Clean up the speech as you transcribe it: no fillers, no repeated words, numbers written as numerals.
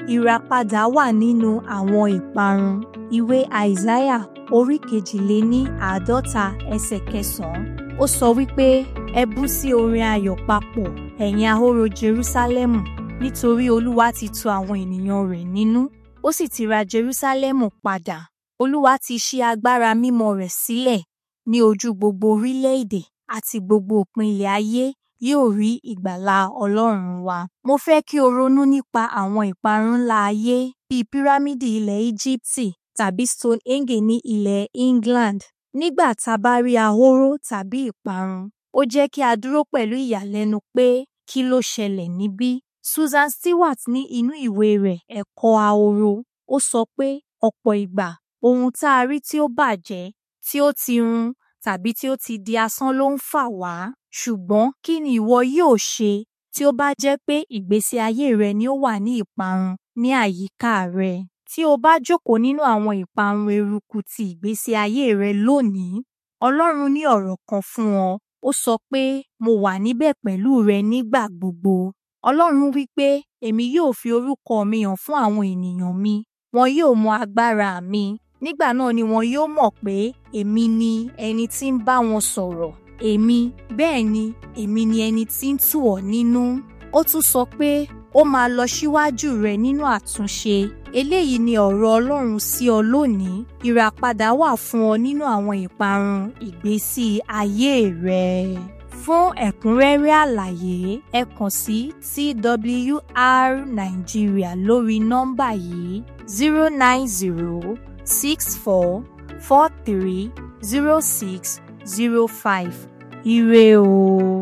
Ìràpadà wà nínú àwọn ìparun. Ìwé Àìsáyà orí 52 ẹsẹ̀ 9. Ó sọ wípé, ẹ bú sí orin ayọ̀ papọ̀, ẹ̀yin ahóró Jerúsálẹ́mù, nítorí Olúwa ti tu àwọn ènìyàn rẹ̀ nínú, ó sì ti ra Jerúsálẹ́mù padà. Olúwa ti ṣí agbára mímọ́ rẹ̀ sílẹ̀ ní ojú gbogbo orílẹ̀-èdè àti gbogbo òpin ilẹ̀ ayé yóò rí ìgbàlà Ọlọ́run wa. Mo fẹ́ kí o ronú nípa àwọn ìparun ńlá ayé bíi pírámídì ilẹ̀ Íjíbítì tàbí Stonehenge ní ilẹ̀ England. Nígbà tá a bá rí ahóró tàbí ìparun, ó jẹ́ kí a dúró pẹ̀lú ìyàlẹ́nu pé kí ló ṣẹlẹ̀ níbí. Susan Stewart ní inú ìwé rẹ̀ Ẹ̀kọ́ Ahoro, ó sọ pé ọ̀pọ̀ ìgbà ohun tá a rí tí ó bàjẹ́, tí ó ti run tàbí tí ó ti di asán ló ń fà wá. Ṣùgbọ́n kí ni ìwọ yóò ṣe tí ó bá jẹ́ pé ìgbésí ayé rẹ ni ó wà ní ìparun ní àyíká rẹ? Tí o bá jókòó nínú àwọn ìparun eruku ti ìgbésí ayé rẹ lónìí, Ọlọ́run ní ọ̀rọ̀ kan fún ọ. Ó sọ pé, mo wà níbẹ̀ pẹ̀lú rẹ nígbà gbogbo. Ọlọ́run wí pé, èmi yóò fi orúkọ mi hàn fún àwọn ènìyàn mi. Wọn yóò mọ agbára mi. Nígbà náà ni wọn yóò mọ̀ pé èmi ni ẹni tí ń bá wọn sọ̀rọ̀. Bẹ́ẹ̀ ni, èmi ni ẹni tí ń tù ọ́ nínú. Ó tún sọ pé ó máa lọ síwájú rẹ nínú àtúnṣe. Eléyìí ni ọ̀rọ̀ Ọlọ́run sí ọ lónìí. Ìràpadà wà fún ọ nínú àwọn ìparun ìgbésí ayé rẹ. Fún ẹ̀kúnrẹ́rẹ́ àlàyé, ẹ kàn sí TWR Nigeria lórí nọ́mbà yìí 09064430605. Ire o.